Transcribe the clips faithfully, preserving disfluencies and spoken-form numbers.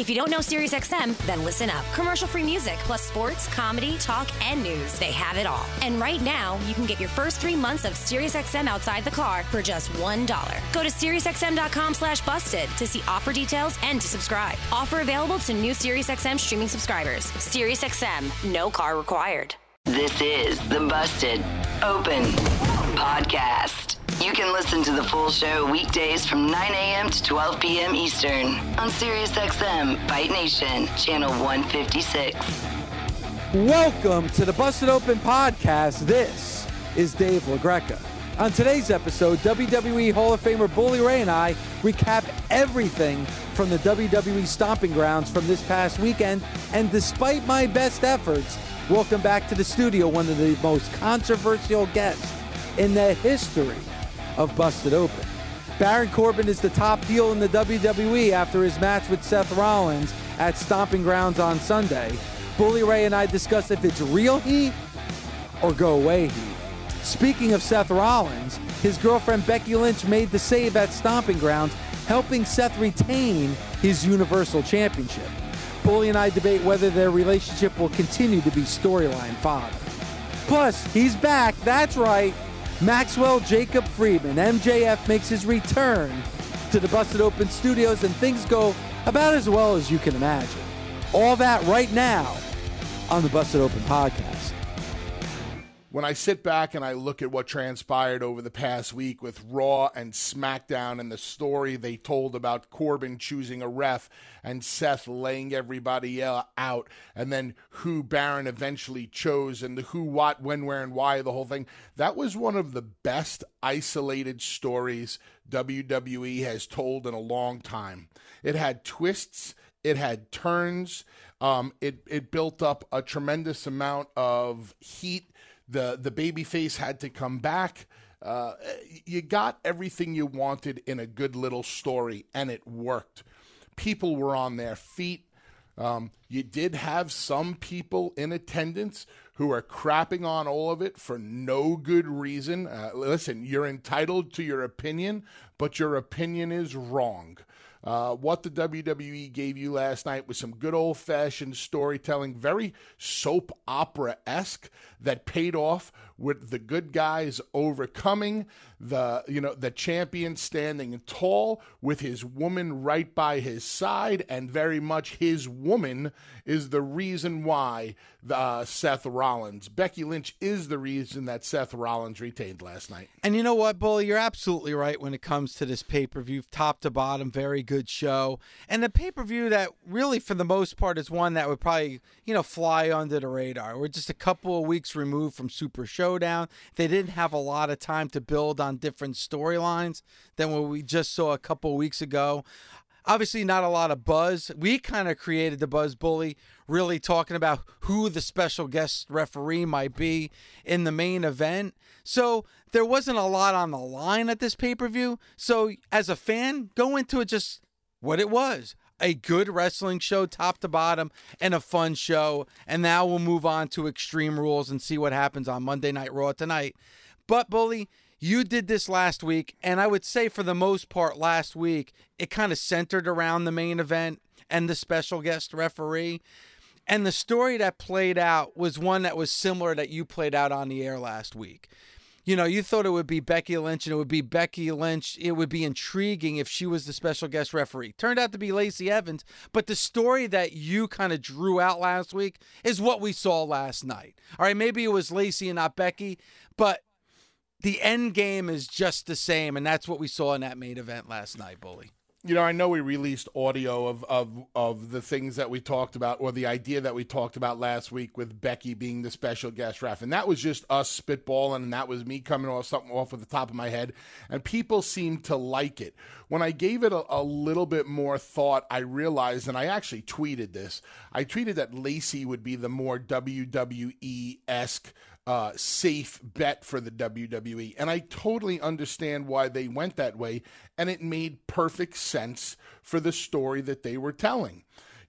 If you don't know SiriusXM, then listen up. Commercial-free music, plus sports, comedy, talk, and news. They have it all. And right now, you can get your first three months of SiriusXM outside the car for just one dollar. Go to SiriusXM.com slash busted to see offer details and to subscribe. Offer available to new SiriusXM streaming subscribers. SiriusXM, no car required. This is the Busted Open Podcast. You can listen to the full show weekdays from nine a.m. to twelve p.m. Eastern on SiriusXM Fight Nation, channel one fifty-six. Welcome to the Busted Open Podcast. This is Dave LaGreca. On today's episode, W W E Hall of Famer Bully Ray and I recap everything from the W W E stomping grounds from this past weekend, and despite my best efforts, welcome back to the studio one of the most controversial guests in the history of Busted Open. Baron Corbin is the top heel in the W W E after his match with Seth Rollins at Stomping Grounds on Sunday. Bully Ray and I discuss if it's real heat or go away heat. Speaking of Seth Rollins, his girlfriend Becky Lynch made the save at Stomping Grounds, helping Seth retain his Universal Championship. Bully and I debate whether their relationship will continue to be storyline fodder. Plus, he's back, that's right. Maxwell Jacob Friedman, M J F, makes his return to the Busted Open Studios, and things go about as well as you can imagine. All that right now on the Busted Open Podcast. When I sit back and I look at what transpired over the past week with Raw and SmackDown and the story they told about Corbin choosing a ref and Seth laying everybody out, and then who Baron eventually chose and the who, what, when, where, and why, the whole thing, that was one of the best isolated stories W W E has told in a long time. It had twists, it had turns, um, it, it built up a tremendous amount of heat. The the babyface had to come back. Uh, you got everything you wanted in a good little story, and it worked. People were on their feet. Um, you did have some people in attendance who are crapping on all of it for no good reason. Uh, listen, you're entitled to your opinion, but your opinion is wrong. Uh, what the W W E gave you last night was some good old-fashioned storytelling, very soap opera-esque, that paid off with the good guys overcoming, the you know the champion standing tall with his woman right by his side, and very much his woman is the reason why the, uh, Seth Rollins, Becky Lynch is the reason that Seth Rollins retained last night. And you know what, Bully, you're absolutely right when it comes to this pay-per-view, top to bottom, very good show. And the pay-per-view that really, for the most part, is one that would probably, you know, fly under the radar. We're just a couple of weeks removed from Super Showdown. They didn't have a lot of time to build on different storylines than what we just saw a couple of weeks ago. Obviously, not a lot of buzz. We kind of created the buzz, Bully, really talking about who the special guest referee might be in the main event. So there wasn't a lot on the line at this pay-per-view. So as a fan, go into it just what it was. A good wrestling show, top to bottom, and a fun show. And now we'll move on to Extreme Rules and see what happens on Monday Night Raw tonight. But, Bully, you did this last week, and I would say for the most part last week, it kind of centered around the main event and the special guest referee. And the story that played out was one that was similar that you played out on the air last week. You know, you thought it would be Becky Lynch, and it would be Becky Lynch. It would be intriguing if she was the special guest referee. Turned out to be Lacey Evans, but the story that you kind of drew out last week is what we saw last night. All right, maybe it was Lacey and not Becky, but the end game is just the same, and that's what we saw in that main event last night, Bully. You know, I know we released audio of, of, of the things that we talked about, or the idea that we talked about last week with Becky being the special guest ref. And that was just us spitballing, and that was me coming off something off at the top of my head. And people seemed to like it. When I gave it a, a little bit more thought, I realized, and I actually tweeted this, I tweeted that Lacey would be the more W W E-esque Uh, safe bet for the W W E. And I totally understand why they went that way, and it made perfect sense for the story that they were telling.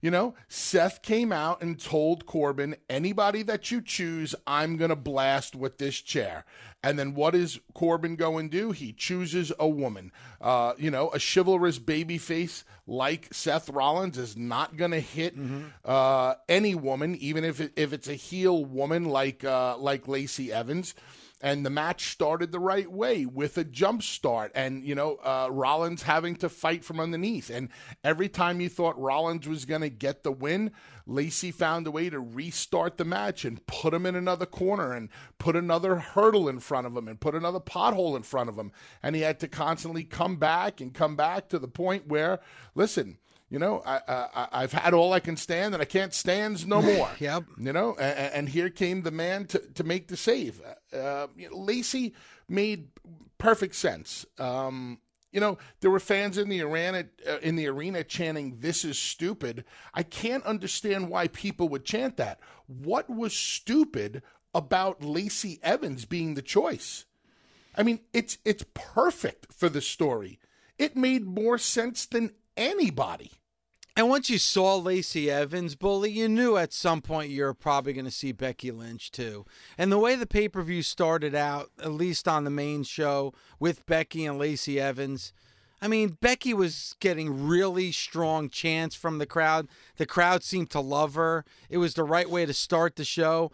You know, Seth came out and told Corbin, anybody that you choose, I'm going to blast with this chair. And then what does Corbin go and do? He chooses a woman. Uh, you know, a chivalrous babyface like Seth Rollins is not going to hit mm-hmm. uh, any woman, even if it, if it's a heel woman like uh, like Lacey Evans. And the match started the right way with a jump start and, you know, uh, Rollins having to fight from underneath. And every time you thought Rollins was going to get the win, Lacey found a way to restart the match and put him in another corner and put another hurdle in front of him and put another pothole in front of him. And he had to constantly come back and come back to the point where, listen, you know, I, I, I've had all I can stand, and I can't stand no more. Yep. You know, and, and here came the man to, to make the save. Uh, you know, Lacey made perfect sense. Um, you know, there were fans in the arena uh, in the arena chanting, "This is stupid." I can't understand why people would chant that. What was stupid about Lacey Evans being the choice? I mean, it's it's perfect for the story. It made more sense than anybody. And once you saw Lacey Evans, Bully, you knew at some point you were probably going to see Becky Lynch too. And the way the pay-per-view started out, at least on the main show, with Becky and Lacey Evans, I mean, Becky was getting really strong chants from the crowd. The crowd seemed to love her. It was the right way to start the show.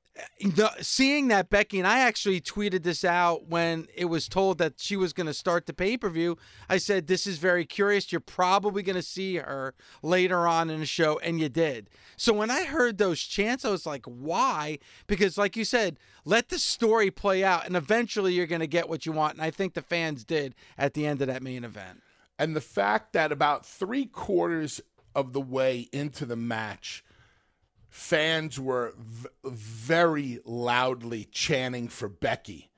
The, seeing that Becky, and I actually tweeted this out when it was told that she was going to start the pay-per-view, I said, this is very curious. You're probably going to see her later on in the show, and you did. So when I heard those chants, I was like, why? Because like you said, let the story play out, and eventually you're going to get what you want, and I think the fans did at the end of that main event. And the fact that about three quarters of the way into the match, fans were v- very loudly chanting for Becky.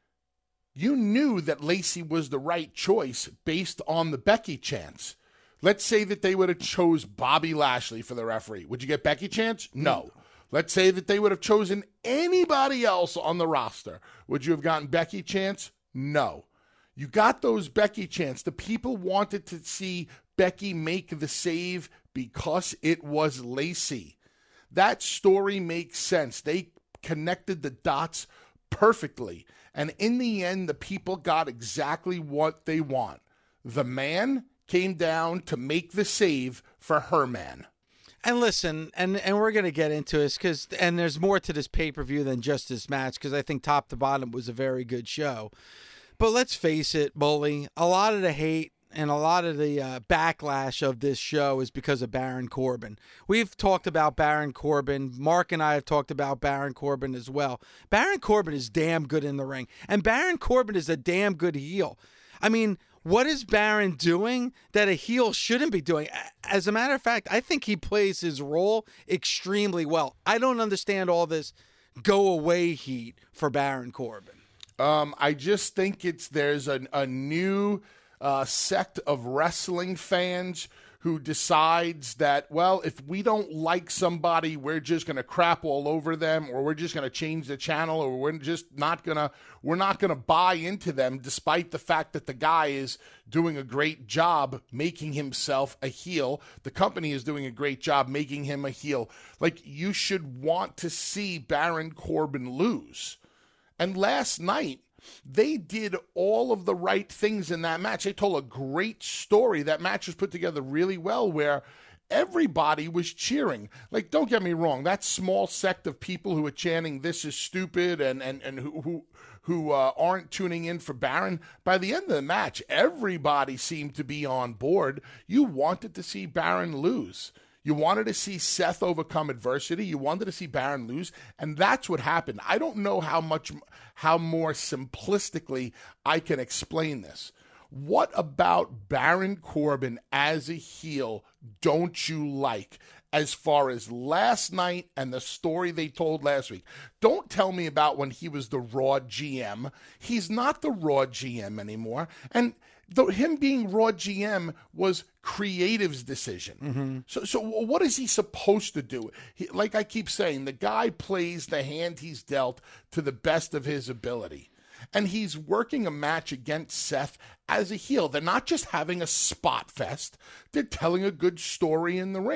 You knew that Lacey was the right choice based on the Becky chants. Let's say that they would have chose Bobby Lashley for the referee. Would you get Becky chants? No. Let's say that they would have chosen anybody else on the roster. Would you have gotten Becky chants? No. You got those Becky chants. The people wanted to see Becky make the save because it was Lacey. That story makes sense. They connected the dots perfectly. And in the end, the people got exactly what they want. The man came down to make the save for her man. And listen, and, and we're going to get into this, because and there's more to this pay-per-view than just this match, because I think top to bottom was a very good show. But let's face it, Bully, a lot of the hate and a lot of the uh, backlash of this show is because of Baron Corbin. We've talked about Baron Corbin. Mark and I have talked about Baron Corbin as well. Baron Corbin is damn good in the ring. And Baron Corbin is a damn good heel. I mean, what is Baron doing that a heel shouldn't be doing? As a matter of fact, I think he plays his role extremely well. I don't understand all this go away heat for Baron Corbin. Um, I just think it's there's a, a new... Uh, sect of wrestling fans who decides that, well, if we don't like somebody, we're just going to crap all over them, or we're just going to change the channel, or we're just not going to, we're not going to buy into them, despite the fact that the guy is doing a great job making himself a heel. The company is doing a great job making him a heel. Like, you should want to see Baron Corbin lose. And last night, they did all of the right things in that match. They told a great story. That match was put together really well, where everybody was cheering. Like, don't get me wrong, that small sect of people who are chanting "this is stupid" and and and who who, who uh, aren't tuning in for Baron, by the end of the match, everybody seemed to be on board. You wanted to see Baron lose. You wanted to see Seth overcome adversity. You wanted to see Baron lose, and that's what happened. I don't know how much, how more simplistically I can explain this. What about Baron Corbin as a heel don't you like, as far as last night and the story they told last week? Don't tell me about when he was the Raw G M. He's not the Raw G M anymore, and though him being Raw G M was creative's decision. Mm-hmm. So, so what is he supposed to do? He, like I keep saying, the guy plays the hand he's dealt to the best of his ability. And he's working a match against Seth as a heel. They're not just having a spot fest. They're telling a good story in the ring.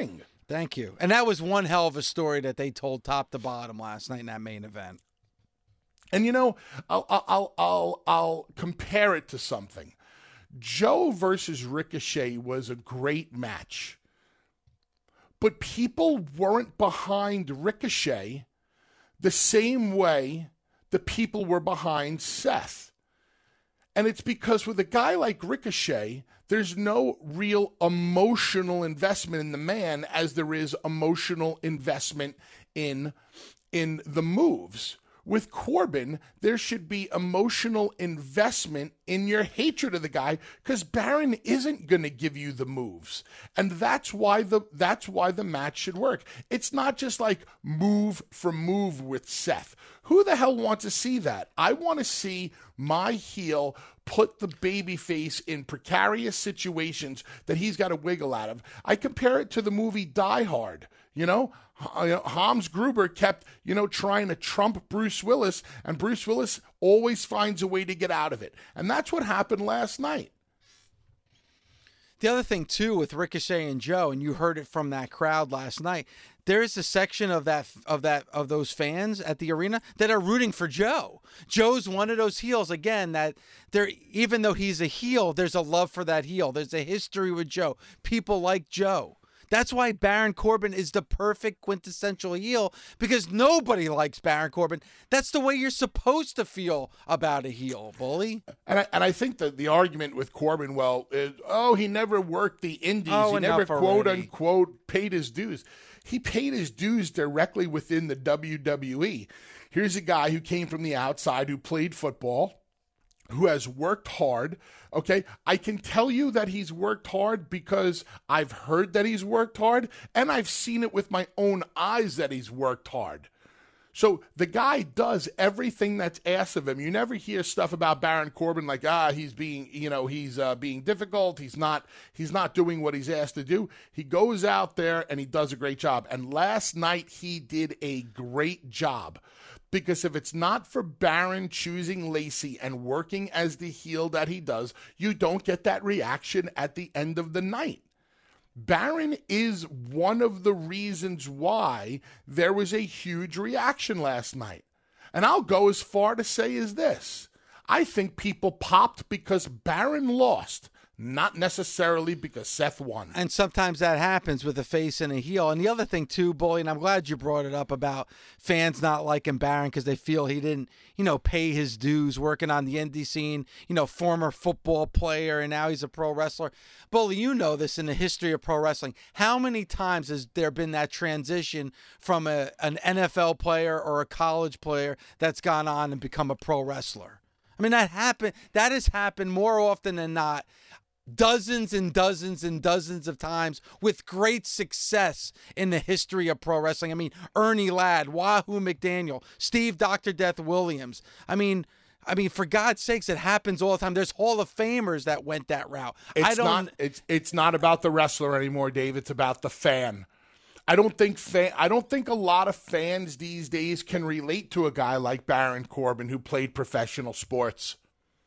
Thank you. And that was one hell of a story that they told top to bottom last night in that main event. And, you know, I'll, I'll, I'll, I'll compare it to something. Joe versus Ricochet was a great match. But people weren't behind Ricochet the same way the people were behind Seth. And it's because with a guy like Ricochet, there's no real emotional investment in the man as there is emotional investment in, in the moves. With Corbin, there should be emotional investment in your hatred of the guy because Baron isn't going to give you the moves. And that's why the that's why the match should work. It's not just like move for move with Seth. Who the hell wants to see that? I want to see my heel put the babyface in precarious situations that he's got to wiggle out of. I compare it to the movie Die Hard, you know? Hans Gruber kept, you know, trying to trump Bruce Willis, and Bruce Willis always finds a way to get out of it. And that's what happened last night. The other thing, too, with Ricochet and Joe, and you heard it from that crowd last night, there's a section of that of that of those fans at the arena that are rooting for Joe. Joe's one of those heels, again, that there, even though he's a heel, there's a love for that heel. There's a history with Joe. People like Joe. That's why Baron Corbin is the perfect quintessential heel, because nobody likes Baron Corbin. That's the way you're supposed to feel about a heel, Bully. And I, and I think that the argument with Corbin, well, is, oh, he never worked the indies. Oh, he never, quote already. unquote, paid his dues. He paid his dues directly within the W W E. Here's a guy who came from the outside, who played football, who has worked hard. Okay, I can tell you that he's worked hard because I've heard that he's worked hard, and I've seen it with my own eyes that he's worked hard. So the guy does everything that's asked of him. You never hear stuff about Baron Corbin like, ah, he's being, you know, he's uh, being difficult. He's not, he's not doing what he's asked to do. He goes out there and he does a great job. And last night he did a great job. Because if it's not for Baron choosing Lacey and working as the heel that he does, you don't get that reaction at the end of the night. Baron is one of the reasons why there was a huge reaction last night. And I'll go as far to say as this. I think people popped because Baron lost, not necessarily because Seth won. And sometimes that happens with a face and a heel. And the other thing, too, Bully, and I'm glad you brought it up about fans not liking Baron because they feel he didn't, you know, pay his dues working on the indie scene, you know, former football player, and now he's a pro wrestler. Bully, you know this in the history of pro wrestling. How many times has there been that transition from a, an N F L player or a college player that's gone on and become a pro wrestler? I mean, that happened. That has happened more often than not. Dozens and dozens and dozens of times with great success in the history of pro wrestling. I mean, Ernie Ladd, Wahoo McDaniel, Steve Doctor Death Williams. I mean, I mean, for God's sakes, it happens all the time. There's Hall of Famers that went that route. It's I don't. Not, it's it's not about the wrestler anymore, Dave. It's about the fan. I don't think fan, I don't think a lot of fans these days can relate to a guy like Baron Corbin who played professional sports.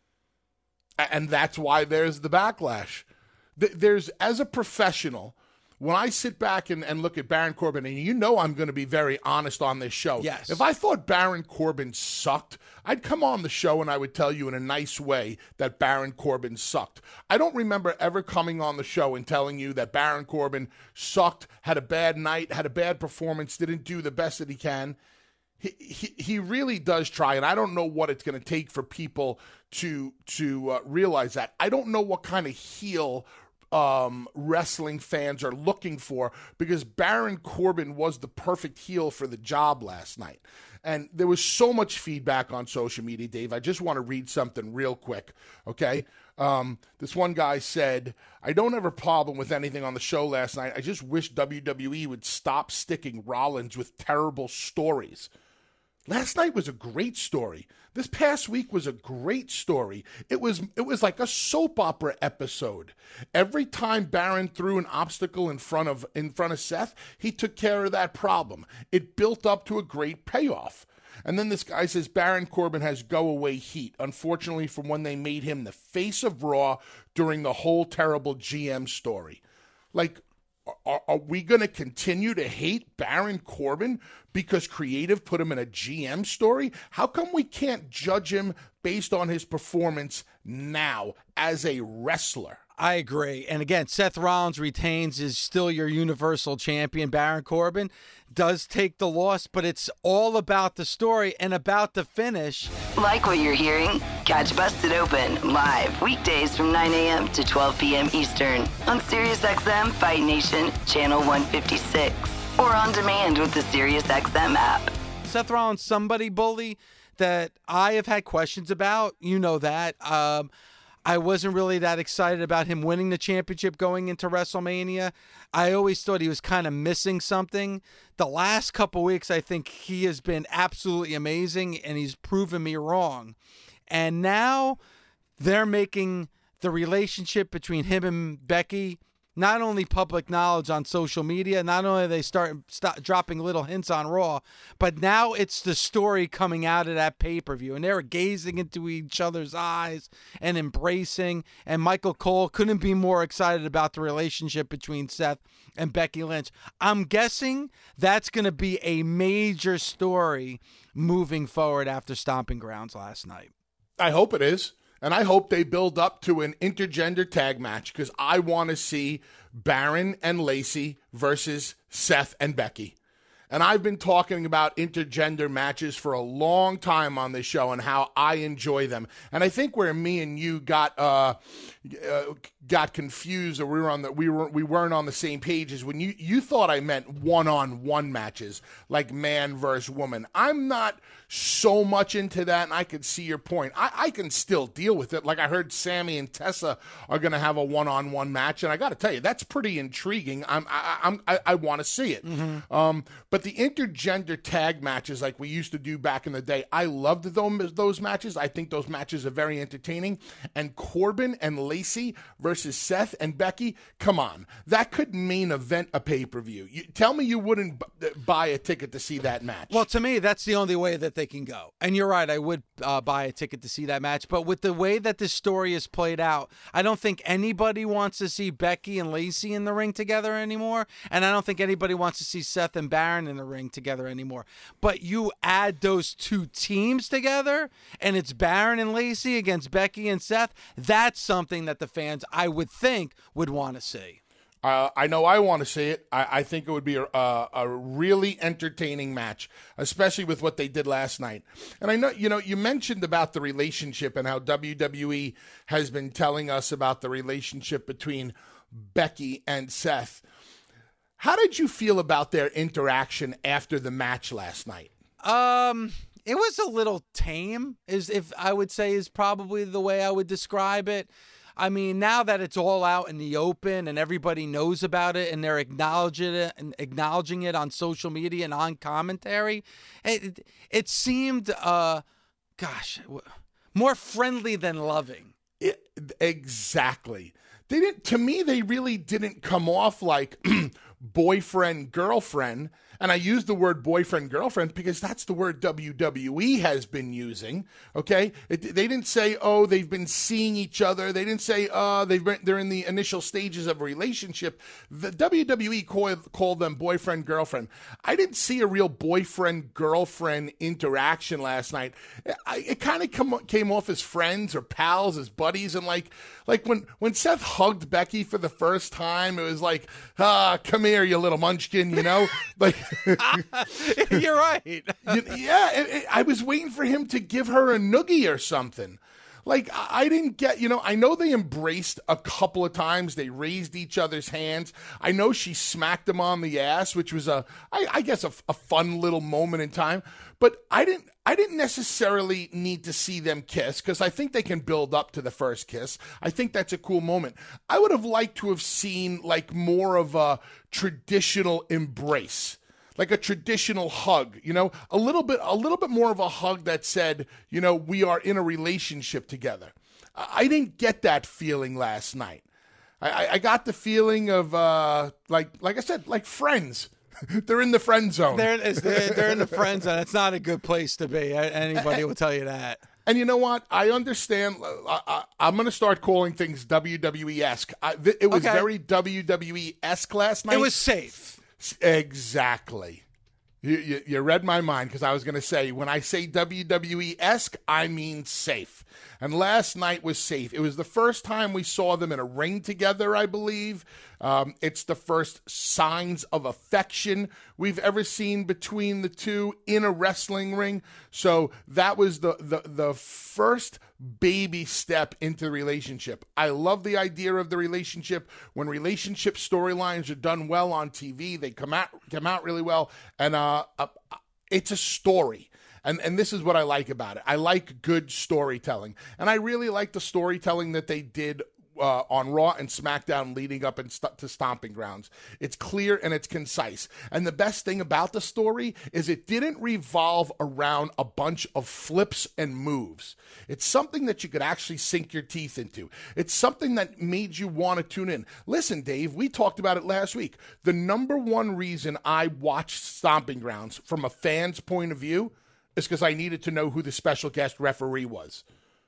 And that's why there's the backlash. There's, as a professional, when I sit back and, and look at Baron Corbin, and you know I'm going to be very honest on this show. Yes. If I thought Baron Corbin sucked, I'd come on the show and I would tell you in a nice way that Baron Corbin sucked. I don't remember ever coming on the show and telling you that Baron Corbin sucked, had a bad night, had a bad performance, didn't do the best that he can. He, he he really does try, and I don't know what it's going to take for people to to uh, realize that. I don't know what kind of heel um, wrestling fans are looking for, because Baron Corbin was the perfect heel for the job last night. And there was so much feedback on social media, Dave. I just want to read something real quick, okay? Um, this one guy said, I don't have a problem with anything on the show last night. I just wish W W E would stop sticking Rollins with terrible stories. Last night was a great story. This past week was a great story. It was it was like a soap opera episode. Every time Baron threw an obstacle in front of in front of Seth, he took care of that problem. It built up to a great payoff. And then this guy says Baron Corbin has go-away heat, unfortunately, from when they made him the face of Raw during the whole terrible G M story. Like, Are, are we going to continue to hate Baron Corbin because creative put him in a G M story? How come we can't judge him based on his performance now as a wrestler? I agree. And again, Seth Rollins retains, is still your Universal Champion. Baron Corbin does take the loss, but it's all about the story and about the finish. Like what you're hearing? Catch Busted Open live weekdays from nine a.m. to twelve p.m. Eastern on SiriusXM Fight Nation Channel one fifty-six or on demand with the SiriusXM app. Seth Rollins, somebody bully that I have had questions about. You know that. Um, I wasn't really that excited about him winning the championship going into WrestleMania. I always thought he was kind of missing something. The last couple weeks, I think he has been absolutely amazing, and he's proven me wrong. And now they're making the relationship between him and Becky not only public knowledge on social media, not only are they start stop, dropping little hints on Raw, but now it's the story coming out of that pay-per-view, and they're gazing into each other's eyes and embracing, and Michael Cole couldn't be more excited about the relationship between Seth and Becky Lynch. I'm guessing that's going to be a major story moving forward after Stomping Grounds last night. I hope it is. And I hope they build up to an intergender tag match because I want to see Baron and Lacey versus Seth and Becky. And I've been talking about intergender matches for a long time on this show and how I enjoy them. And I think where me and you got uh, uh, got confused, or we were on the we were we weren't on the same page, is when you you thought I meant one-on-one matches, like man versus woman. I'm not so much into that, and I can see your point. I, I can still deal with it. Like I heard Sammy and Tessa are going to have a one-on-one match, and I got to tell you, that's pretty intriguing. I'm I, I'm I, I want to see it. Mm-hmm. Um, but the intergender tag matches, like we used to do back in the day, I loved those those matches. I think those matches are very entertaining. And Corbin and Lacey versus Seth and Becky, come on, that could main event a pay-per-view. You, tell me you wouldn't b- buy a ticket to see that match. Well, to me, that's the only way that they can go. And you're right, I would uh, buy a ticket to see that match. But with the way that this story is played out, I don't think anybody wants to see Becky and Lacey in the ring together anymore. And I don't think anybody wants to see Seth and Baron in the ring together anymore. But you add those two teams together, and it's Baron and Lacey against Becky and Seth. That's something that the fans, I would think, would want to see. Uh, I know I want to see it. I, I think it would be a, a, a really entertaining match, especially with what they did last night. And I know, you know, you mentioned about the relationship and how W W E has been telling us about the relationship between Becky and Seth. How did you feel about their interaction after the match last night? Um, it was a little tame, is if I would say is probably the way I would describe it. I mean, now that it's all out in the open and everybody knows about it and they're acknowledging it and acknowledging it on social media and on commentary, it it seemed, uh, gosh, more friendly than loving. It, exactly. They didn't. To me, they really didn't come off like boyfriend girlfriend. And I use the word boyfriend, girlfriend because that's the word W W E has been using, okay? It, they didn't say, oh, they've been seeing each other. They didn't say, oh, they've been, they're in the initial stages of a relationship. The W W E called, called them boyfriend, girlfriend. I didn't see a real boyfriend, girlfriend interaction last night. I, it kind of came off as friends or pals, as buddies. And like, like when, when Seth hugged Becky for the first time, it was like, ah, come here, you little munchkin, you know? Like... You're right. Yeah, it, it, I was waiting for him to give her a noogie or something. Like, I, I didn't get, you know, I know they embraced a couple of times. They raised each other's hands. I know she smacked him on the ass, which was, a, I, I guess, a, a fun little moment in time. But I didn't I didn't necessarily need to see them kiss because I think they can build up to the first kiss. I think that's a cool moment. I would have liked to have seen, like, more of a traditional embrace. Like a traditional hug, you know, a little bit, a little bit more of a hug that said, you know, we are in a relationship together. I didn't get that feeling last night. I, I got the feeling of, uh, like, like I said, like friends. They're in the friend zone. They're, they're, they're in the friend zone. It's not a good place to be. Anybody will tell you that. And you know what? I understand. I, I, I'm going to start calling things W W E-esque. I, th- it was Okay. very W W E-esque last night. It was safe. Exactly. You, you, you read my mind because I was going to say, when I say W W E-esque, I mean safe. And last night was safe. It was the first time we saw them in a ring together, I believe. Um, it's the first signs of affection we've ever seen between the two in a wrestling ring. So that was the, the, the first baby step into the relationship. I love the idea of the relationship. When relationship storylines are done well on T V, they come out come out really well. And uh, uh, it's a story. And and this is what I like about it. I like good storytelling. And I really like the storytelling that they did uh, on Raw and SmackDown leading up in st- to Stomping Grounds. It's clear and it's concise. And the best thing about the story is it didn't revolve around a bunch of flips and moves. It's something that you could actually sink your teeth into. It's something that made you want to tune in. Listen, Dave, we talked about it last week. The number one reason I watched Stomping Grounds from a fan's point of view is because I needed to know who the special guest referee was.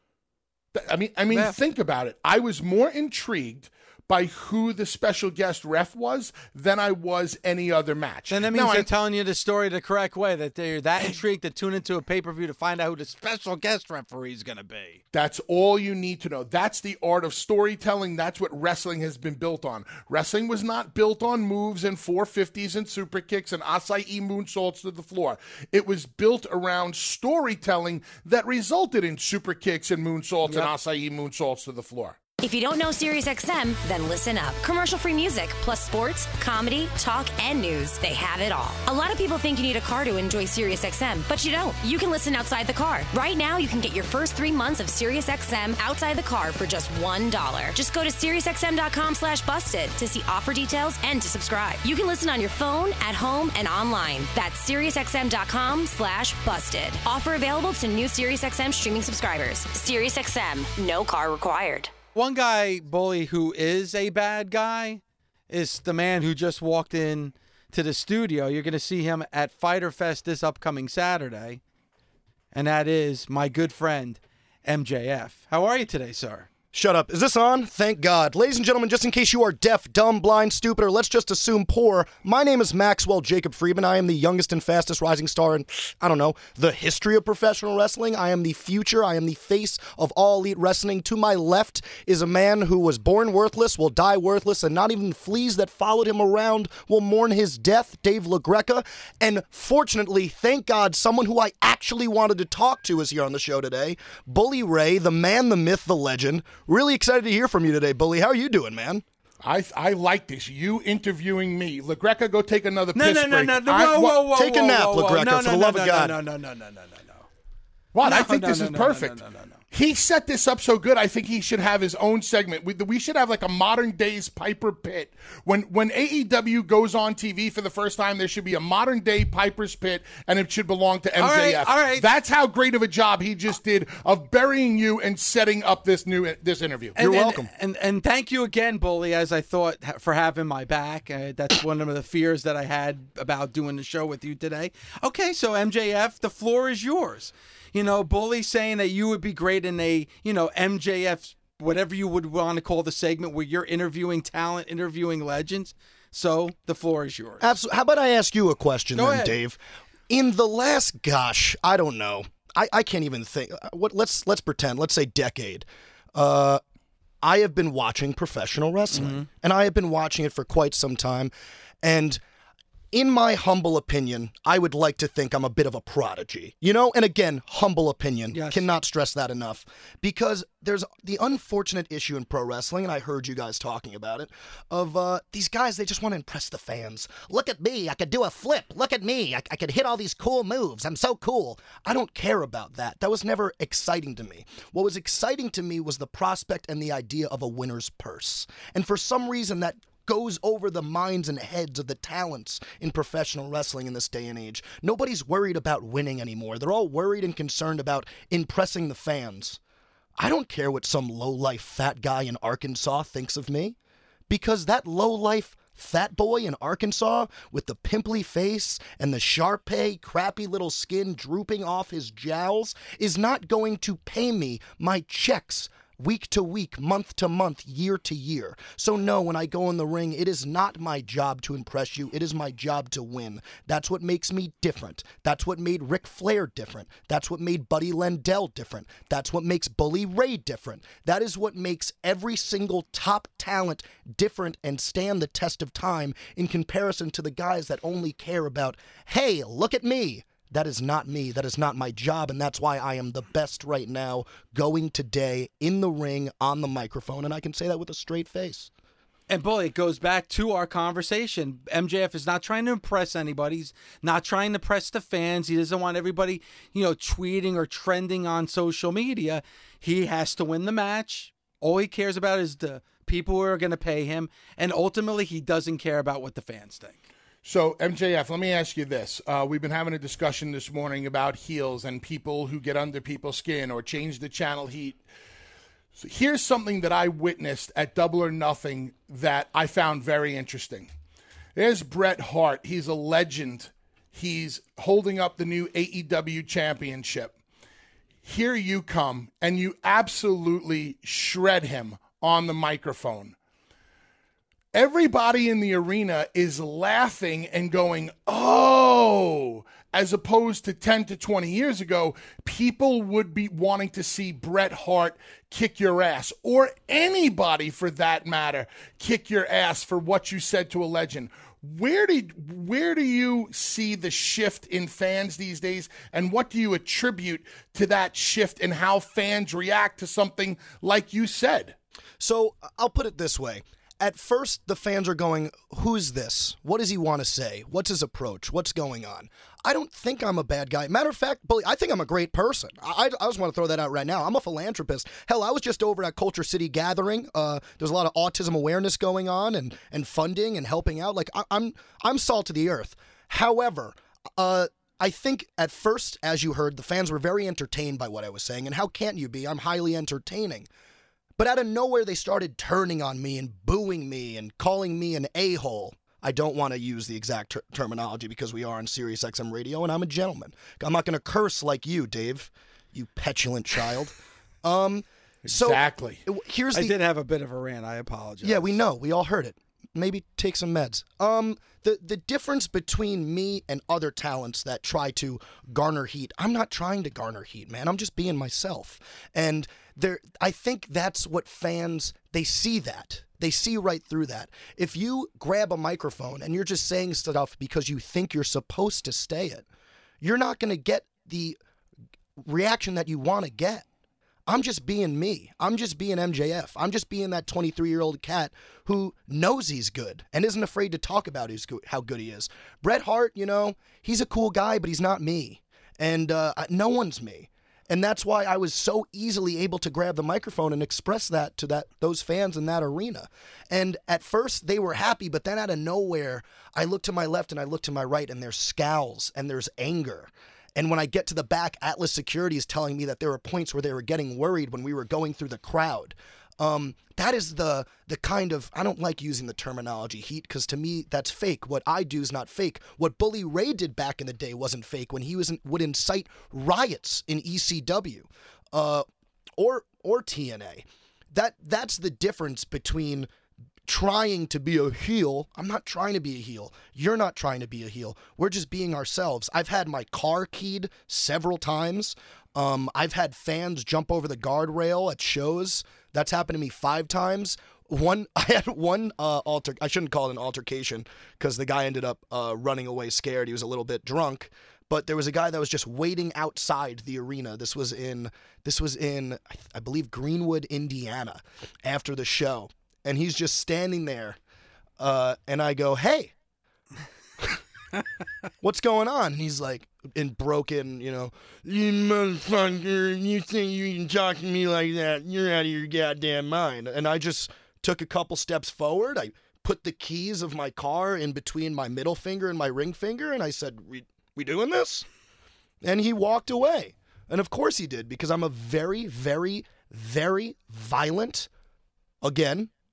I mean, I mean, Yeah. think about it. I was more intrigued by who the special guest ref was than I was any other match. Then that means Now, they're I- telling you the story the correct way, that they're that intrigued to tune into a pay-per-view to find out who the special guest referee is going to be. That's all you need to know. That's the art of storytelling. That's what wrestling has been built on. Wrestling was not built on moves and four fifties and super kicks and acai moonsaults to the floor. It was built around storytelling that resulted in super kicks and moonsaults Yep. and acai moonsaults to the floor. If you don't know SiriusXM, then listen up. Commercial-free music, plus sports, comedy, talk, and news. They have it all. A lot of people think you need a car to enjoy SiriusXM, but you don't. You can listen outside the car. Right now, you can get your first three months of SiriusXM outside the car for just one dollar. Just go to SiriusXM.com slash busted to see offer details and to subscribe. You can listen on your phone, at home, and online. That's SiriusXM.com slash busted. Offer available to new SiriusXM streaming subscribers. SiriusXM, no car required. One guy, Bully, who is a bad guy is the man who just walked in to the studio. You're going to see him at Fyter Fest this upcoming Saturday, and that is my good friend, M J F. How are you today, sir? Shut up. Is this on? Thank God. Ladies and gentlemen, just in case you are deaf, dumb, blind, stupid, or let's just assume poor, my name is Maxwell Jacob Friedman. I am the youngest and fastest rising star in, I don't know, the history of professional wrestling. I am the future. I am the face of all elite wrestling. To my left is a man who was born worthless, will die worthless, and not even fleas that followed him around will mourn his death, Dave LaGreca. And fortunately, thank God, someone who I actually wanted to talk to is here on the show today, Bully Ray, the man, the myth, the legend. Really excited to hear from you today, Bully. How are you doing, man? I I like this. You interviewing me. LaGreca, go take another No, piss no, no, break. no, no, I- whoa, what- whoa, whoa, Take a whoa, nap, whoa, whoa. LaGreca, no, for no, the no, love no, of God. No, no, no, no, no, no, no. What? No, I think no, this no, is no, perfect. no, no, no, no. He set this up so good. I think he should have his own segment. We, we should have like a modern days Piper Pit. When when A E W goes on T V for the first time, there should be a modern day Piper's Pit, and it should belong to M J F. All right, all right. That's how great of a job he just did of burying you and setting up this new this interview. And, You're and- welcome. And, and thank you again, Bully, as I thought, ha- for having my back. Uh, that's one of the fears that I had about doing the show with you today. Okay, so M J F, the floor is yours. You know, Bully saying that you would be great in a, you know, M J F, whatever you would want to call the segment where you're interviewing talent, interviewing legends. So the floor is yours. Absolutely. How about I ask you a question Go then, ahead. Dave? In the last, gosh, I don't know. I, I can't even think. What? Let's let's pretend. Let's say decade. Uh, I have been watching professional wrestling, Mm-hmm. and I have been watching it for quite some time. And in my humble opinion, I would like to think I'm a bit of a prodigy. You know, and again, humble opinion. Yes. Cannot stress that enough. Because there's the unfortunate issue in pro wrestling, and I heard you guys talking about it, of uh, these guys, they just want to impress the fans. Look at me, I could do a flip. Look at me, I, I could hit all these cool moves. I'm so cool. I don't care about that. That was never exciting to me. What was exciting to me was the prospect and the idea of a winner's purse. And for some reason, that goes over the minds and heads of the talents in professional wrestling in this day and age. Nobody's worried about winning anymore. They're all worried and concerned about impressing the fans. I don't care what some low-life fat guy in Arkansas thinks of me, because that low-life fat boy in Arkansas with the pimply face and the Sharpay crappy little skin drooping off his jowls is not going to pay me my checks week to week, month to month, year to year. So no, when I go in the ring, it is not my job to impress you. It is my job to win. That's what makes me different. That's what made Ric Flair different. That's what made Buddy Landell different. That's what makes Bully Ray different. That is what makes every single top talent different and stand the test of time in comparison to the guys that only care about, hey, look at me. That is not me. That is not my job, and that's why I am the best right now going today in the ring on the microphone, and I can say that with a straight face. And, Bully, it goes back to our conversation. M J F is not trying to impress anybody. He's not trying to impress the fans. He doesn't want everybody, you know, tweeting or trending on social media. He has to win the match. All he cares about is the people who are going to pay him, and ultimately he doesn't care about what the fans think. So, M J F, let me ask you this. Uh, we've been having a discussion this morning about heels and people who get under people's skin or change the channel heat. So here's something that I witnessed at Double or Nothing that I found very interesting. There's Bret Hart. He's a legend. He's holding up the new A E W championship. Here you come, and you absolutely shred him on the microphone. Everybody in the arena is laughing and going, oh, as opposed to ten to twenty years ago, people would be wanting to see Bret Hart kick your ass, or anybody for that matter, kick your ass for what you said to a legend. Where did, where do you see the shift in fans these days, and what do you attribute to that shift in how fans react to something like you said? So I'll put it this way. At first, the fans are going, who's this? What does he want to say? What's his approach? What's going on? I don't think I'm a bad guy. Matter of fact, Bully, I think I'm a great person. I, I just want to throw that out right now. I'm a philanthropist. Hell, I was just over at Culture City Gathering. Uh, there's a lot of autism awareness going on and, and funding and helping out. Like, I, I'm I'm salt of the earth. However, uh, I think at first, as you heard, the fans were very entertained by what I was saying. And how can't you be? I'm highly entertaining. But out of nowhere, they started turning on me and booing me and calling me an a-hole. I don't want to use the exact ter- terminology because we are on Sirius X M Radio, and I'm a gentleman. I'm not going to curse like you, Dave, you petulant child. Um, exactly. So here's the, I did have a bit of a rant. I apologize. Yeah, we know. We all heard it. Maybe take some meds. Um, the, the difference between me and other talents that try to garner heat, I'm not trying to garner heat, man. I'm just being myself. And there, I think that's what fans, they see that. They see right through that. If you grab a microphone and you're just saying stuff because you think you're supposed to say it, you're not going to get the reaction that you want to get. I'm just being me. I'm just being M J F. I'm just being that twenty-three-year-old cat who knows he's good and isn't afraid to talk about his, how good he is. Bret Hart, you know, he's a cool guy, but he's not me. And uh, no one's me. And that's why I was so easily able to grab the microphone and express that to that those fans in that arena. And at first, they were happy, but then out of nowhere, I look to my left and I look to my right, and there's scowls and there's anger. And when I get to the back, Atlas Security is telling me that there were points where they were getting worried when we were going through the crowd. Um, that is the the kind of, I don't like using the terminology heat, because to me, that's fake. What I do is not fake. What Bully Ray did back in the day wasn't fake when he was in, would incite riots in E C W uh, or or T N A. That That's the difference between trying to be a heel. I'm not trying to be a heel. You're not trying to be a heel. We're just being ourselves. I've had my car keyed several times. Um, I've had fans jump over the guardrail at shows. That's happened to me five times. One, I had one uh, alter. I shouldn't call it an altercation because the guy ended up uh, running away scared. He was a little bit drunk. But there was a guy that was just waiting outside the arena. This was in, this was in, I believe, Greenwood, Indiana, after the show. And he's just standing there, uh, and I go, hey, what's going on? And he's like, in broken, you know, you motherfucker, you think you can talk to me like that? You're out of your goddamn mind. And I just took a couple steps forward. I put the keys of my car in between my middle finger and my ring finger, and I said, we, we doing this? And he walked away. And of course he did, because I'm a very, very, very violent, again,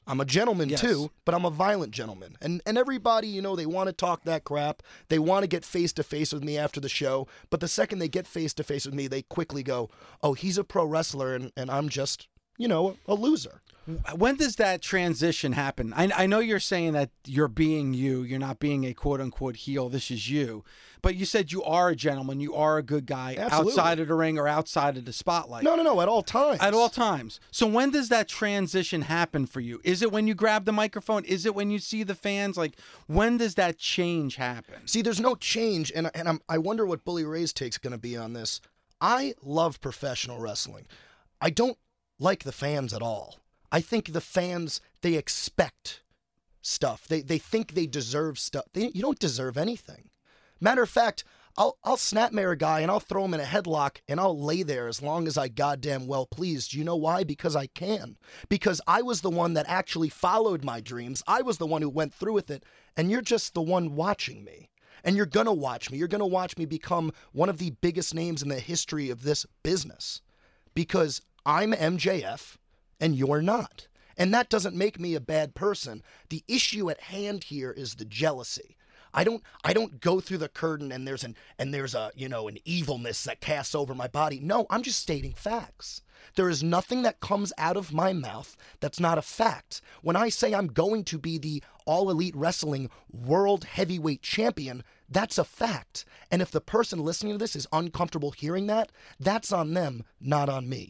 I'm a gentleman Yes. too, but I'm a violent gentleman. And and everybody, you know, they want to talk that crap. They want to get face to face with me after the show. But the second they get face to face with me, they quickly go, oh, he's a pro wrestler and, and I'm just, you know, a loser. When does that transition happen? I, I know you're saying that you're being you. You're not being a quote-unquote heel. This is you. But you said you are a gentleman. You are a good guy. Absolutely. Outside of the ring or outside of the spotlight. No, no, no, at all times. At all times. So when does that transition happen for you? Is it when you grab the microphone? Is it when you see the fans? Like, when does that change happen? See, there's no change, and, and I'm, I wonder what Bully Ray's take's going to be on this. I love professional wrestling. I don't like the fans at all. I think the fans, they expect stuff. They they think they deserve stuff. They, you don't deserve anything. Matter of fact, I'll I'll snapmare a guy and I'll throw him in a headlock and I'll lay there as long as I goddamn well please. Do you know why? Because I can. Because I was the one that actually followed my dreams. I was the one who went through with it. And you're just the one watching me. And you're going to watch me. You're going to watch me become one of the biggest names in the history of this business. Because I'm M J F. And you're not. And that doesn't make me a bad person. The issue at hand here is the jealousy. I don't I don't go through the curtain and there's an and there's a, you know, an evilness that casts over my body. No, I'm just stating facts. There is nothing that comes out of my mouth that's not a fact. When I say I'm going to be the All Elite Wrestling World Heavyweight Champion, that's a fact. And if the person listening to this is uncomfortable hearing that, that's on them, not on me.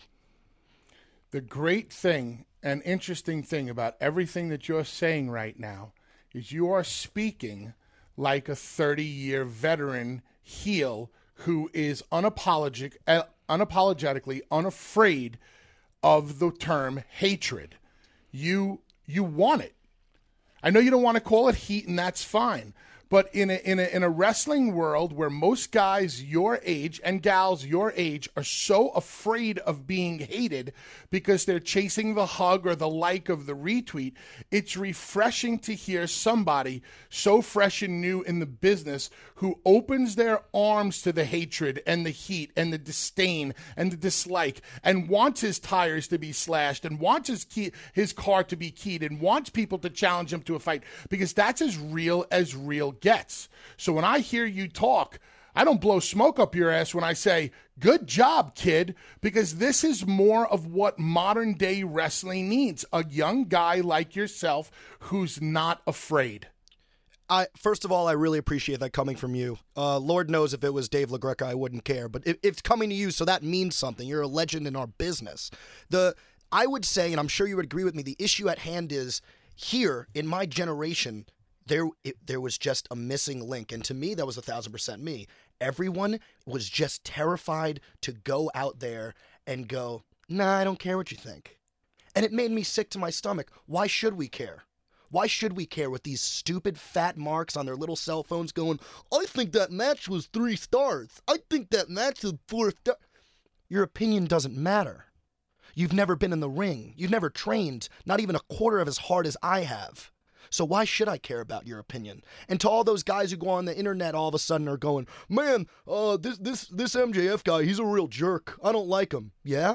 The great thing and interesting thing about everything that you're saying right now is you are speaking like a thirty-year veteran heel who is unapologetic, uh, unapologetically unafraid of the term hatred. You you want it. I know you don't want to call it heat, and that's fine. But in a, in a in a wrestling world where most guys your age and gals your age are so afraid of being hated because they're chasing the hug or the like of the retweet, it's refreshing to hear somebody so fresh and new in the business who opens their arms to the hatred and the heat and the disdain and the dislike and wants his tires to be slashed and wants his key, his car to be keyed and wants people to challenge him to a fight, because that's as real as real gets. So when I hear you talk, I don't blow smoke up your ass when I say, good job, kid, because this is more of what modern day wrestling needs. A young guy like yourself who's not afraid. I first of all, I really appreciate that coming from you. Uh, Lord knows if it was Dave LaGreca, I wouldn't care. But it, it's coming to you, so that means something. You're a legend in our business. The I would say, and I'm sure you would agree with me, the issue at hand is here in my generation, there it, there was just a missing link. And to me, that was a thousand percent me. Everyone was just terrified to go out there and go, nah, I don't care what you think. And it made me sick to my stomach. Why should we care? Why should we care with these stupid fat marks on their little cell phones going, I think that match was three stars. I think that match was four stars. Your opinion doesn't matter. You've never been in the ring. You've never trained, not even a quarter of as hard as I have. So why should I care about your opinion? And to all those guys who go on the internet all of a sudden are going, man, uh, this this this M J F guy, he's a real jerk. I don't like him. Yeah?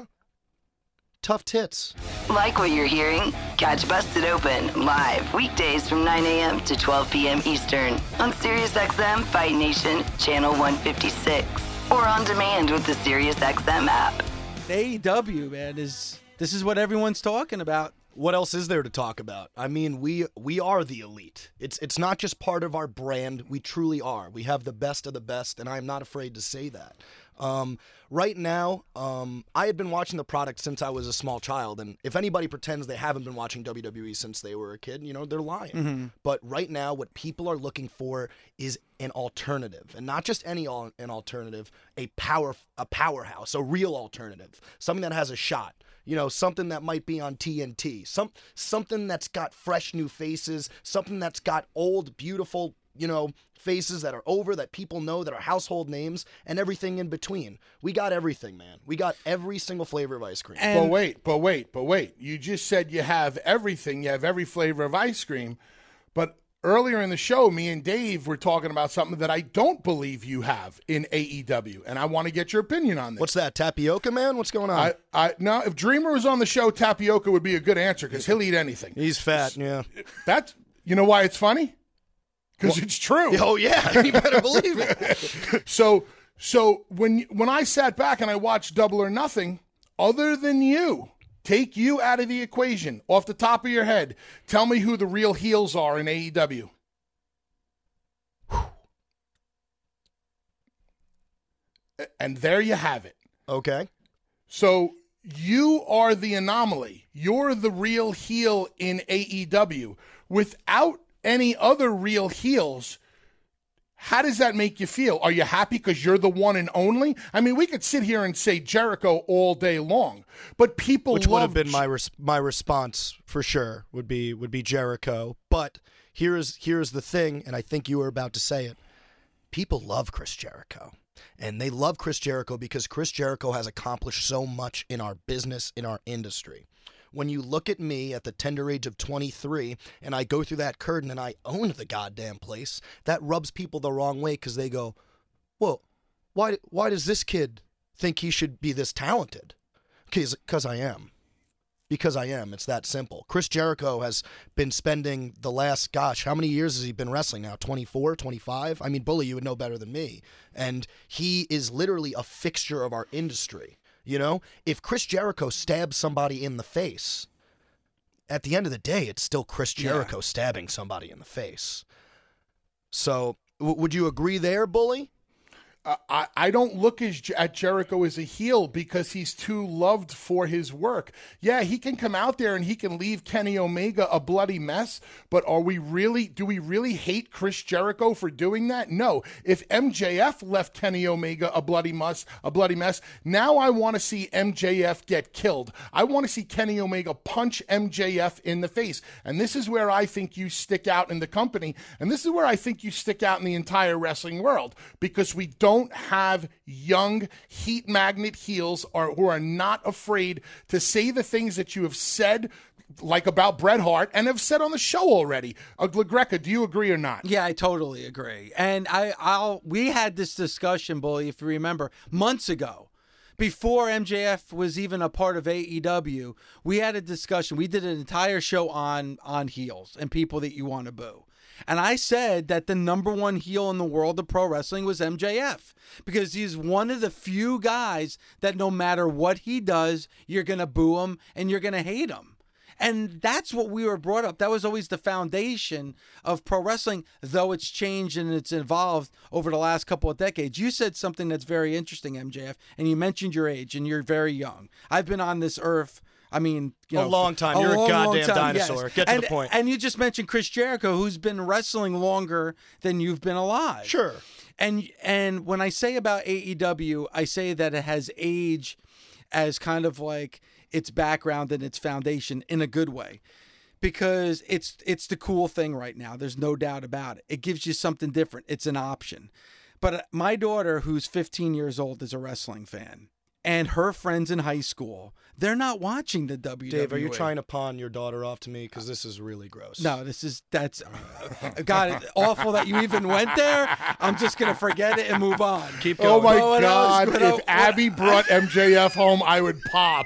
Tough tits. Like what you're hearing? Catch Busted Open live weekdays from nine a.m. to twelve p.m. Eastern on SiriusXM Fight Nation Channel one fifty-six or on demand with the SiriusXM app. A E W, man, is this is what everyone's talking about. What else is there to talk about? I mean, we we are the elite. It's it's not just part of our brand. We truly are. We have the best of the best, and I'm not afraid to say that. Um, right now, um, I had been watching the product since I was a small child, and if anybody pretends they haven't been watching W W E since they were a kid, you know, they're lying. Mm-hmm. But right now, what people are looking for is an alternative, and not just any al- an alternative, a power a powerhouse, a real alternative, something that has a shot. You know, something that might be on T N T, some something that's got fresh new faces, something that's got old, beautiful, you know, faces that are over, that people know, that are household names, and everything in between. We got everything, man. We got every single flavor of ice cream. And- But wait, but wait, but wait. You just said you have everything. You have every flavor of ice cream. But earlier in the show, me and Dave were talking about something that I don't believe you have in A E W, and I want to get your opinion on this. What's that, Tapioca Man? What's going on? I, I now, if Dreamer was on the show, Tapioca would be a good answer because he'll eat anything. He's fat, yeah. That's, you know why it's funny? Because it's true. Oh, yeah, you better believe it. so, so when when I sat back and I watched Double or Nothing, other than you, take you out of the equation, off the top of your head, tell me who the real heels are in A E W. And there you have it. Okay. So you are the anomaly. You're the real heel in A E W. Without any other real heels, how does that make you feel? Are you happy because you're the one and only? I mean, we could sit here and say Jericho all day long, but people Which would have love been my res- my response for sure, would be would be Jericho. But here's here's the thing, and I think you were about to say it. People love Chris Jericho. And they love Chris Jericho because Chris Jericho has accomplished so much in our business, in our industry. When you look at me at the tender age of twenty-three and I go through that curtain and I own the goddamn place, that rubs people the wrong way because they go, well, why, why does this kid think he should be this talented? Because I am. Because I am. It's that simple. Chris Jericho has been spending the last, gosh, how many years has he been wrestling now? twenty-four, twenty-five? I mean, Bully, you would know better than me. And he is literally a fixture of our industry. You know, if Chris Jericho stabs somebody in the face, at the end of the day, it's still Chris Jericho yeah. stabbing somebody in the face. So, w- would you agree there, Bully? Uh, I, I don't look as, at Jericho as a heel because he's too loved for his work. Yeah, he can come out there and he can leave Kenny Omega a bloody mess, but are we really, do we really hate Chris Jericho for doing that? No. If M J F left Kenny Omega a bloody mess, a bloody mess, now I want to see M J F get killed. I want to see Kenny Omega punch M J F in the face. And this is where I think you stick out in the company, and this is where I think you stick out in the entire wrestling world, because we don't Don't have young heat magnet heels or who are not afraid to say the things that you have said, like about Bret Hart, and have said on the show already. Uh, LaGreca, do you agree or not? Yeah, I totally agree. And I, I'll we had this discussion, Bully, if you remember, months ago. Before M J F was even a part of A E W, we had a discussion. We did an entire show on on heels and people that you want to boo. And I said that the number one heel in the world of pro wrestling was M J F because he's one of the few guys that no matter what he does, you're going to boo him and you're going to hate him. And that's what we were brought up. That was always the foundation of pro wrestling, though it's changed and it's evolved over the last couple of decades. You said something that's very interesting, M J F, and you mentioned your age and you're very young. I've been on this earth I mean, you know, a long time. A You're long, a goddamn long time, dinosaur. yes. Get to and, the point. And you just mentioned Chris Jericho, who's been wrestling longer than you've been alive. Sure. And and when I say about A E W, I say that it has age as kind of like its background and its foundation in a good way. Because it's it's the cool thing right now. There's no doubt about it. It gives you something different. It's an option. But my daughter, who's fifteen years old, is a wrestling fan. And her friends in high school, they're not watching the W W E. Dave, are you trying to pawn your daughter off to me? Because this is really gross. No, this is, that's, uh, God, awful that you even went there. I'm just going to forget it and move on. Keep going. Oh, my Well, God. else, If what, Abby brought M J F home, I would pop.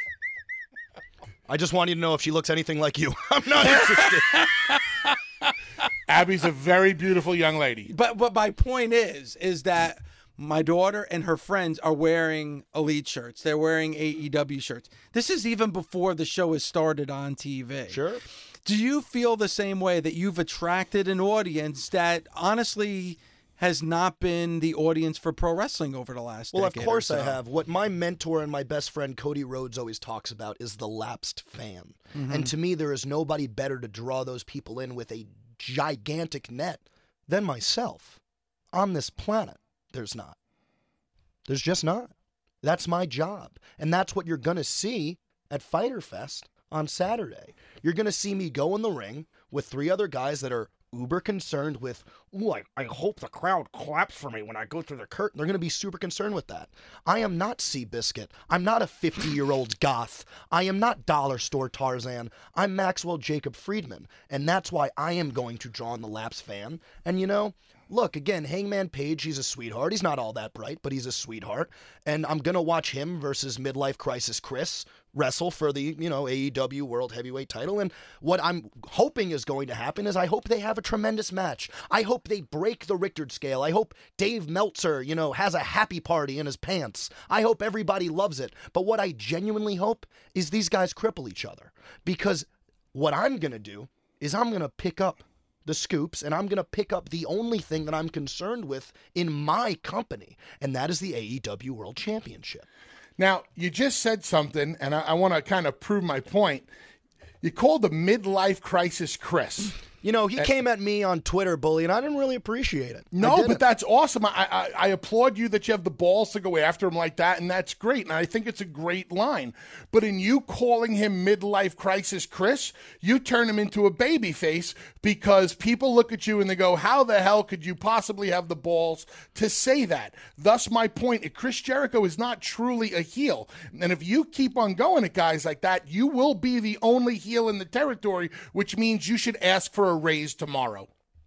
I just want you to know if she looks anything like you. I'm not interested. Abby's a very beautiful young lady. But, but my point is, is that my daughter and her friends are wearing Elite shirts. They're wearing A E W shirts. This is even before the show has started on T V. Sure. Do you feel the same way that you've attracted an audience that honestly has not been the audience for pro wrestling over the last well, decade? Well, of course or so? I have. What my mentor and my best friend Cody Rhodes always talks about is the lapsed fan. Mm-hmm. And to me, there is nobody better to draw those people in with a gigantic net than myself on this planet. There's not. There's just not. That's my job. And that's what you're going to see at Fyter Fest on Saturday. You're going to see me go in the ring with three other guys that are uber concerned with, ooh, I, I hope the crowd claps for me when I go through the curtain. They're going to be super concerned with that. I am not Seabiscuit. I'm not a fifty-year-old goth. I am not Dollar Store Tarzan. I'm Maxwell Jacob Friedman, and that's why I am going to draw on the Laps fan. And, you know, look, again, Hangman Page, he's a sweetheart. He's not all that bright, but he's a sweetheart. And I'm going to watch him versus Midlife Crisis Chris wrestle for the, you know, A E W World Heavyweight title. And what I'm hoping is going to happen is I hope they have a tremendous match. I hope they break the Richter scale. I hope Dave Meltzer, you know, has a happy party in his pants. I hope everybody loves it. But what I genuinely hope is these guys cripple each other. Because what I'm going to do is I'm going to pick up the scoops, and I'm going to pick up the only thing that I'm concerned with in my company, and that is the A E W World Championship. Now, you just said something, and I, I want to kind of prove my point. You called the midlife crisis Chris. You know, he and, came at me on Twitter, Bully, and I didn't really appreciate it. No, but that's awesome. I, I I applaud you that you have the balls to go after him like that, and that's great. And I think it's a great line. But in you calling him midlife crisis Chris, you turn him into a baby face because people look at you and they go, how the hell could you possibly have the balls to say that? Thus, my point, Chris Jericho is not truly a heel. And if you keep on going at guys like that, you will be the only heel in the territory, which means you should ask for a raise tomorrow.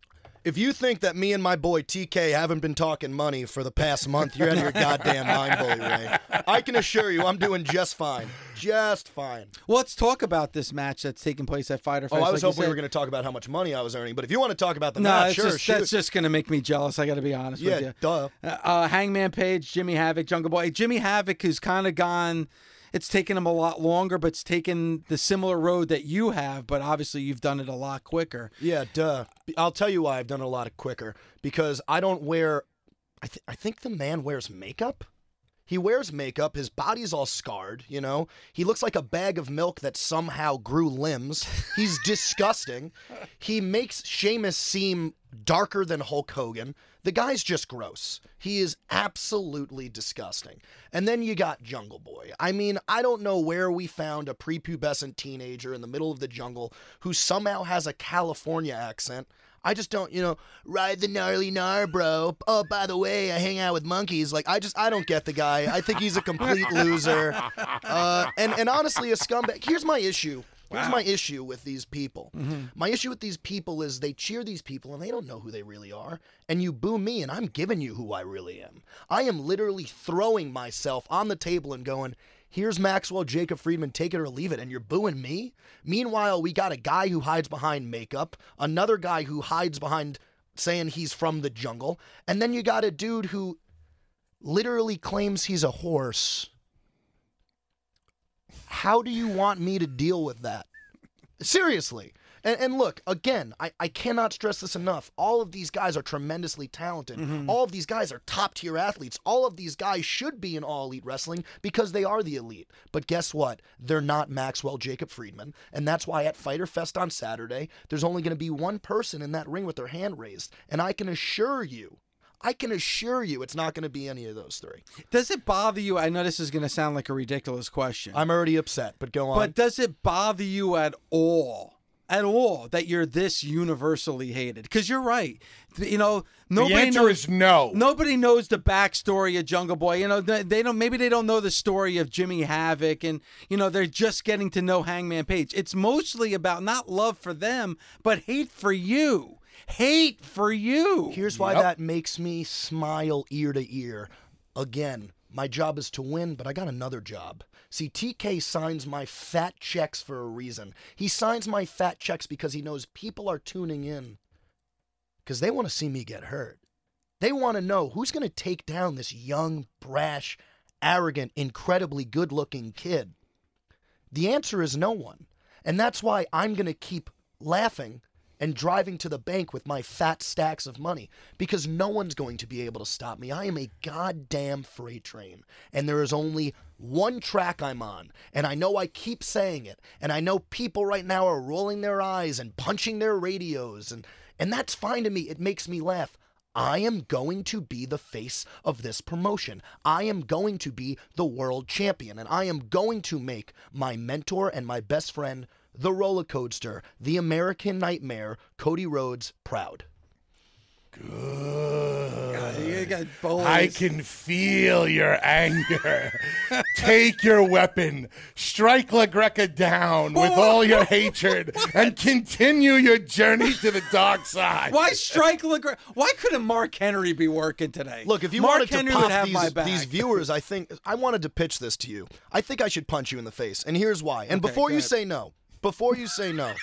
If you think that me and my boy T K haven't been talking money for the past month, you're out of your goddamn mind, Bully Ray. I can assure you I'm doing just fine. Just fine. Well, let's talk about this match that's taking place at Fyter Fest. Oh, I was like hoping we were going to talk about how much money I was earning, but if you want to talk about the no, match, sure, just, shoot. that's just going to make me jealous, I got to be honest yeah, with you. duh. Uh, uh, Hangman Page, Jimmy Havoc, Jungle Boy. Jimmy Havoc who's kind of gone... It's taken him a lot longer, but it's taken the similar road that you have, but obviously you've done it a lot quicker. Yeah, duh. I'll tell you why I've done it a lot quicker. Because I don't wear... I, th- I think the man wears makeup. He wears makeup. His body's all scarred, you know? He looks like a bag of milk that somehow grew limbs. He's disgusting. He makes Sheamus seem darker than Hulk Hogan. The guy's just gross. He is absolutely disgusting. And then you got Jungle Boy. I mean, I don't know where we found a prepubescent teenager in the middle of the jungle who somehow has a California accent. I just don't, you know, ride the gnarly gnar, bro. Oh, by the way, I hang out with monkeys. Like, I just, I don't get the guy. I think he's a complete loser. Uh, and, and honestly, a scumbag. Here's my issue. Here's wow. my issue with these people. Mm-hmm. My issue with these people is they cheer these people and they don't know who they really are. And you boo me and I'm giving you who I really am. I am literally throwing myself on the table and going, here's Maxwell Jacob Friedman, take it or leave it, and you're booing me? Meanwhile, we got a guy who hides behind makeup, another guy who hides behind saying he's from the jungle, and then you got a dude who literally claims he's a horse. How do you want me to deal with that? Seriously. And, and look, again, I, I cannot stress this enough. All of these guys are tremendously talented. Mm-hmm. All of these guys are top-tier athletes. All of these guys should be in All Elite Wrestling because they are the elite. But guess what? They're not Maxwell Jacob Friedman. And that's why at Fyter Fest on Saturday, there's only going to be one person in that ring with their hand raised. And I can assure you, I can assure you it's not going to be any of those three. Does it bother you? I know this is going to sound like a ridiculous question. I'm already upset, but go on. But does it bother you at all? At all that you're this universally hated? Because you're right. You know, nobody the answer knows, is no. Nobody knows the backstory of Jungle Boy. You know, they don't. Maybe they don't know the story of Jimmy Havoc, and you know they're just getting to know Hangman Page. It's mostly about not love for them, but hate for you. Hate for you. Here's why yep. that makes me smile ear to ear. Again, my job is to win, but I got another job. See, T K signs my fat checks for a reason. He signs my fat checks because he knows people are tuning in because they want to see me get hurt. They want to know who's going to take down this young, brash, arrogant, incredibly good-looking kid. The answer is no one. And that's why I'm going to keep laughing and driving to the bank with my fat stacks of money because no one's going to be able to stop me. I am a goddamn freight train, and there is only one track I'm on, and I know I keep saying it, and I know people right now are rolling their eyes and punching their radios, and, and that's fine to me. It makes me laugh. I am going to be the face of this promotion. I am going to be the world champion, and I am going to make my mentor and my best friend the roller coaster, the American Nightmare, Cody Rhodes, proud. Good. God, you got bullies. I can feel your anger. Take your weapon, strike LaGreca down with all your hatred, and continue your journey to the dark side. Why strike LaGreca? Why couldn't Mark Henry be working today? Look, if you Mark wanted to Henry pop would have my these, back. these viewers, I think I wanted to pitch this to you. I think I should punch you in the face, and here's why. And Okay, before go you ahead. say no, before you say no,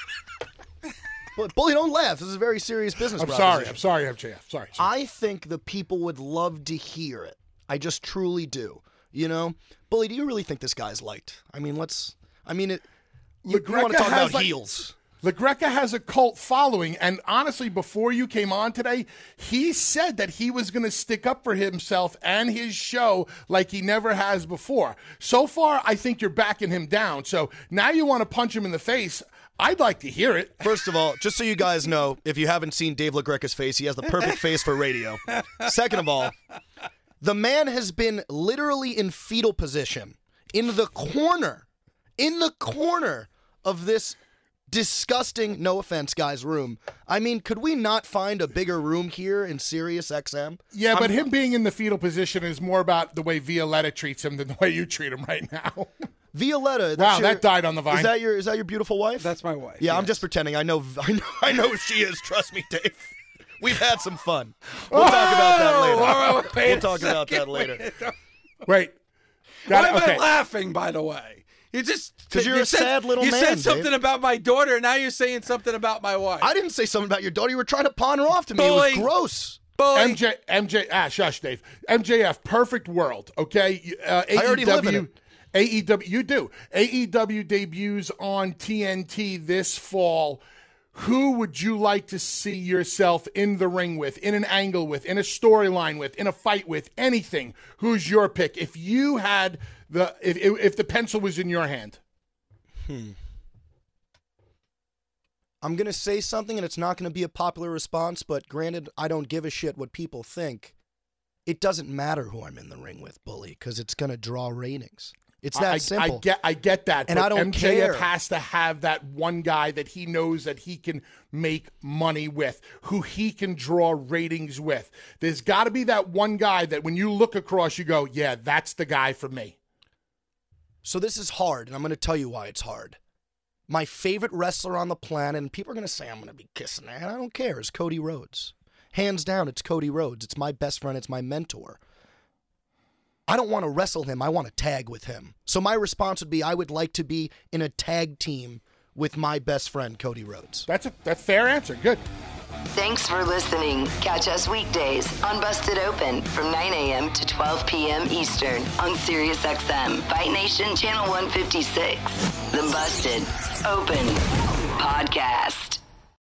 but Bully, don't laugh. This is a very serious business. I'm sorry. proposition. I'm sorry, M J F. Sorry. sorry. I think the people would love to hear it. I just truly do. You know, Bully, do you really think this guy's liked? I mean, let's. I mean, it. You, you want LaGreca to talk has, about like- heels? LaGreca has a cult following, and honestly, before you came on today, he said that he was going to stick up for himself and his show like he never has before. So far, I think you're backing him down. So now you want to punch him in the face. I'd like to hear it. First of all, just so you guys know, if you haven't seen Dave LaGreca's face, he has the perfect face for radio. Second of all, the man has been literally in fetal position in the corner, in the corner of this disgusting, no offense, guys, room. I mean, could we not find a bigger room here in Sirius X M? Yeah, but I'm- him being in the fetal position is more about the way Violetta treats him than the way you treat him right now. Violetta. Wow, your, that died on the vine. Is that your is that your beautiful wife? That's my wife. Yeah, I'm yes. just pretending. I know, I know, I know who she is. Trust me, Dave. We've had some fun. We'll talk about that later. Oh, wait, wait we'll a talk about that second. later. Wait. Why Got am it. Okay. I laughing, by the way? You just 'Cause you're you a said, sad little you man, said something Dave. about my daughter, and now you're saying something about my wife. I didn't say something about your daughter. You were trying to pawn her off to me. It Bully. was gross. Bully. M J, M J, ah, shush, Dave. M J F, perfect world, okay? Uh, I already live in it. A E W, you do. A E W debuts on T N T this fall. Who would you like to see yourself in the ring with, in an angle with, in a storyline with, in a fight with, anything? Who's your pick? If you had the, if, if, if the pencil was in your hand. Hmm. I'm going to say something, and it's not going to be a popular response, but granted, I don't give a shit what people think. It doesn't matter who I'm in the ring with, Bully, because it's going to draw ratings. It's that I, simple. I get, I get that, And but I don't M J F care. has to have that one guy that he knows that he can make money with, who he can draw ratings with. There's got to be that one guy that when you look across, you go, "Yeah, that's the guy for me." So this is hard, and I'm going to tell you why it's hard. My favorite wrestler on the planet, and people are going to say I'm going to be kissing that, and I don't care, is Cody Rhodes. Hands down, it's Cody Rhodes. It's my best friend. It's my mentor. I don't want to wrestle him. I want to tag with him. So my response would be I would like to be in a tag team with my best friend, Cody Rhodes. That's a that's a fair answer. Good. Thanks for listening. Catch us weekdays on Busted Open from nine a.m. to twelve p.m. Eastern on Sirius X M, Fight Nation Channel one fifty-six. The Busted Open Podcast.